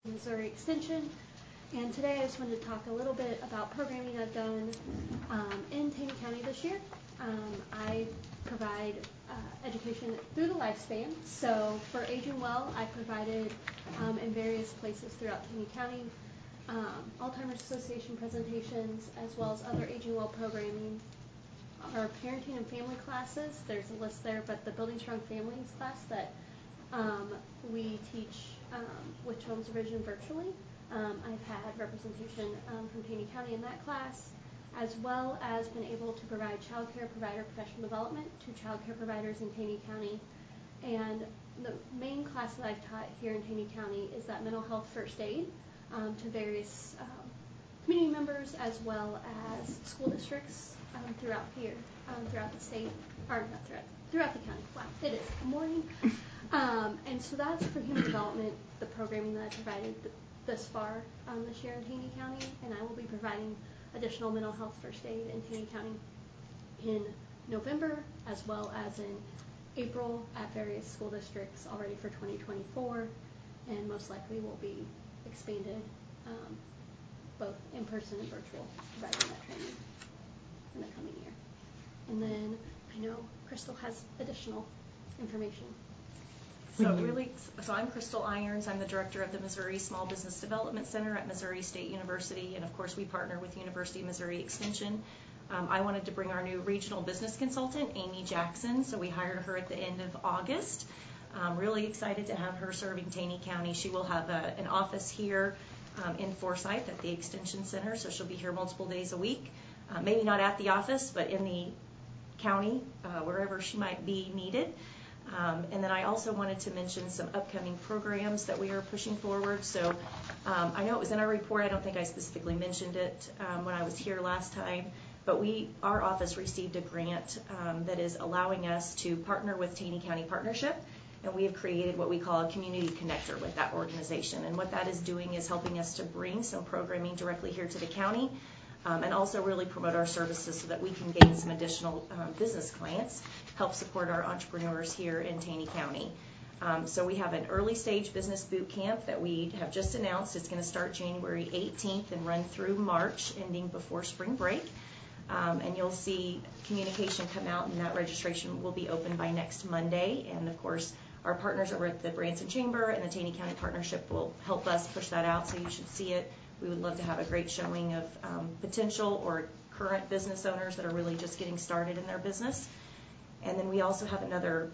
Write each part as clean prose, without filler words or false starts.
Missouri Extension, and today I just wanted to talk a little bit about programming I've done in Taney County this year. I provide education through the lifespan, so for Aging Well I provided in various places throughout Taney County, Alzheimer's Association presentations as well as other Aging Well programming. Our parenting and family classes, there's a list there, but the Building Strong Families class that we teach with Children's Vision virtually. I've had representation from Taney County in that class, as well as been able to provide child care provider professional development to child care providers in Taney County. And the main class that I've taught here in Taney County is that mental health first aid to various community members as well as school districts throughout here, throughout the state, or not throughout the county. Wow, it is morning. And so that's for human development, the programming that I provided this far this year in Taney County, and I will be providing additional mental health first aid in Taney County in November as well as in April at various school districts already for 2024, and most likely will be expanded both in person and virtual, providing that training in the coming year. And then I know Crystal has additional information. So I'm Crystal Irons. I'm the director of the Missouri Small Business Development Center at Missouri State University, and of course we partner with University of Missouri Extension. I wanted to bring our new regional business consultant, Amy Jackson, so we hired her at the end of August. I'm really excited to have her serving Taney County. She will have an office here in Forsyth at the Extension Center, so she'll be here multiple days a week. Maybe not at the office, but in the county, wherever she might be needed. And then I also wanted to mention some upcoming programs that we are pushing forward. So I know it was in our report. I don't think I specifically mentioned it when I was here last time. But our office received a grant that is allowing us to partner with Taney County Partnership. And we have created what we call a community connector with that organization. And what that is doing is helping us to bring some programming directly here to the county. And also really promote our services so that we can gain some additional business clients, help support our entrepreneurs here in Taney County. So we have an early stage business boot camp that we have just announced. It's going to start January 18th and run through March, ending before spring break. And you'll see communication come out, and that registration will be open by next Monday. And of course, our partners over at the Branson Chamber and the Taney County Partnership will help us push that out, so you should see it. We would love to have a great showing of potential or current business owners that are really just getting started in their business. And then we also have another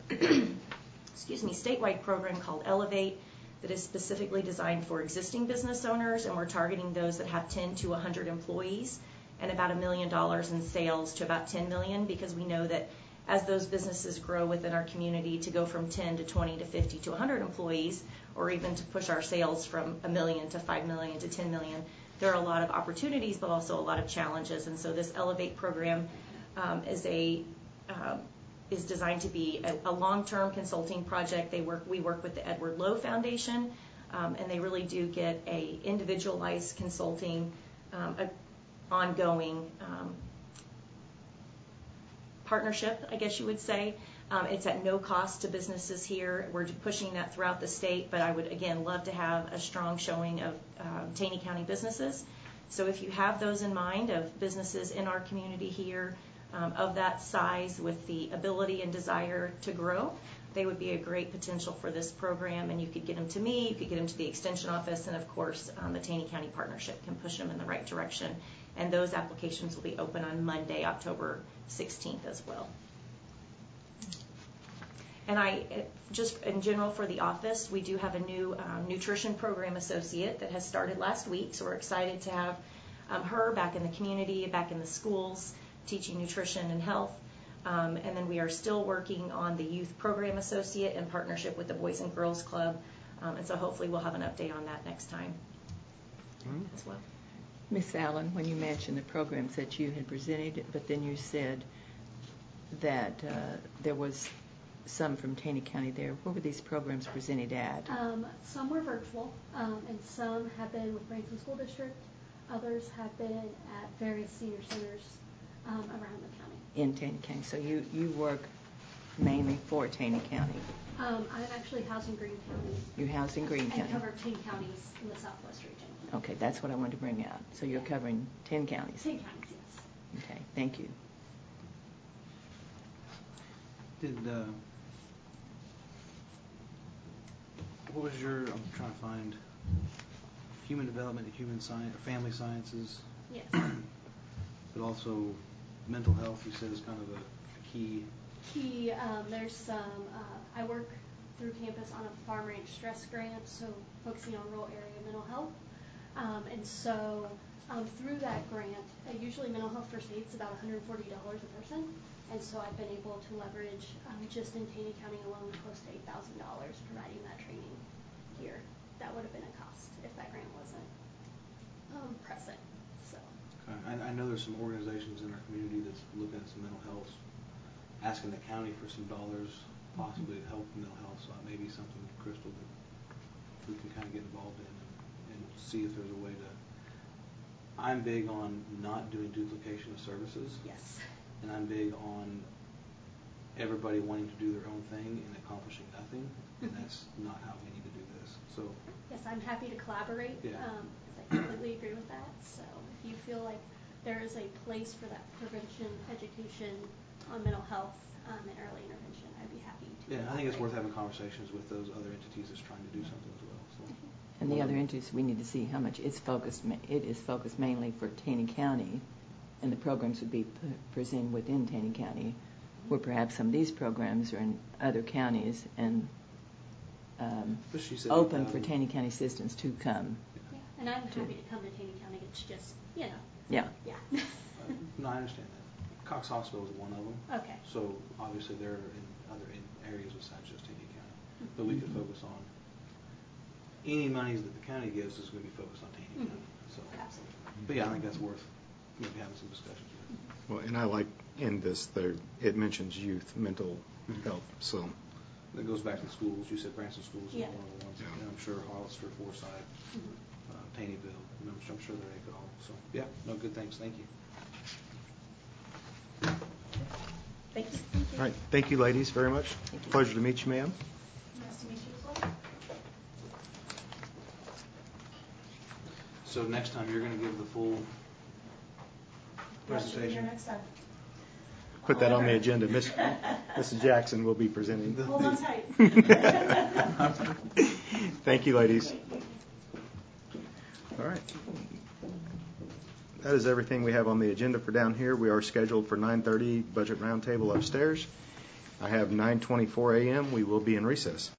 statewide program called Elevate that is specifically designed for existing business owners, and we're targeting those that have 10 to 100 employees and about $1 million in sales to about 10 million, because we know that as those businesses grow within our community to go from 10 to 20 to 50 to 100 employees, or even to push our sales from $1 million to $5 million to 10 million, there are a lot of opportunities, but also a lot of challenges. And so this Elevate program is designed to be a long-term consulting project. We work with the Edward Lowe Foundation, and they really do get a individualized consulting, ongoing partnership, I guess you would say. It's at no cost to businesses here. We're pushing that throughout the state, but I would, again, love to have a strong showing of Taney County businesses. So if you have those in mind of businesses in our community here of that size with the ability and desire to grow, they would be a great potential for this program, and you could get them to me, you could get them to the Extension office, and of course the Taney County Partnership can push them in the right direction. And those applications will be open on Monday, October 16th as well. And just in general for the office, we do have a new nutrition program associate that has started last week, so we're excited to have her back in the community, back in the schools, teaching nutrition and health. And then we are still working on the youth program associate in partnership with the Boys and Girls Club, and so hopefully we'll have an update on that next time as well. Ms. Allen, when you mentioned the programs that you had presented, but then you said that there was some from Taney County there. What were these programs presented at? Some were virtual, and some have been with Branson School District. Others have been at various senior centers around the county. In Taney County. So you work mainly for Taney County? I'm actually housed in Greene County. You're housed in Greene County? And cover 10 counties in the southwest region. Okay, that's what I wanted to bring out. So you're covering 10 counties? 10 counties, yes. Okay, thank you. What was your, I'm trying to find, human development and human science, family sciences, Yes. but also mental health, you said is kind of a key. There's some, I work through campus on a farm ranch stress grant, so focusing on rural area mental health. And so through that grant, usually mental health first aid is about $140 a person. And so I've been able to leverage, just in Taney County alone, close to $8,000 providing that training here. That would have been a cost if that grant wasn't present. So. I know there's some organizations in our community that's looking at some mental health, asking the county for some dollars, possibly to help mental health. So it may be something, Crystal, that we can kind of get involved in and see if there's a way to. I'm big on not doing duplication of services. Yes. And I'm big on everybody wanting to do their own thing and accomplishing nothing, and that's not how we need to do this. So. Yes, I'm happy to collaborate. Yeah. I completely agree with that. So if you feel like there is a place for that prevention, education on mental health and early intervention, I'd be happy to. Yeah, I think it's worth having conversations with those other entities that's trying to do something as well. So. And the other entities, we need to see how much it's focused. It is focused mainly for Taney County, and the programs would be presented within Taney County, where perhaps some of these programs are in other counties and open for Taney County citizens to come. Yeah, and I'm happy to come to Taney County. It's just, Yeah. No, I understand that. Cox Hospital is one of them. Okay. So obviously they're in other areas besides just Taney County. But we could focus on any monies that the county gives is going to be focused on Taney County. So. Absolutely. But yeah, I think that's worth maybe having some discussions with. Well, and I like in this there it mentions youth mental health. So that goes back to the schools. You said Branson Schools is Yeah. one of the ones. Yeah. And I'm sure Hollister, Forsyth, Taneyville. I'm sure they're all. So yeah, no, good. Thanks. Thank you. Thank you. all right, thank you, ladies, very much. Pleasure to meet you, ma'am. Nice to meet you as well. So next time you're going to give the full presentation. Next time. Put that on the agenda. Mrs. Jackson will be presenting. Hold on tight. Thank you, ladies. All right. That is everything we have on the agenda for down here. We are scheduled for 9:30 budget roundtable upstairs. I have 9:24 a.m. We will be in recess.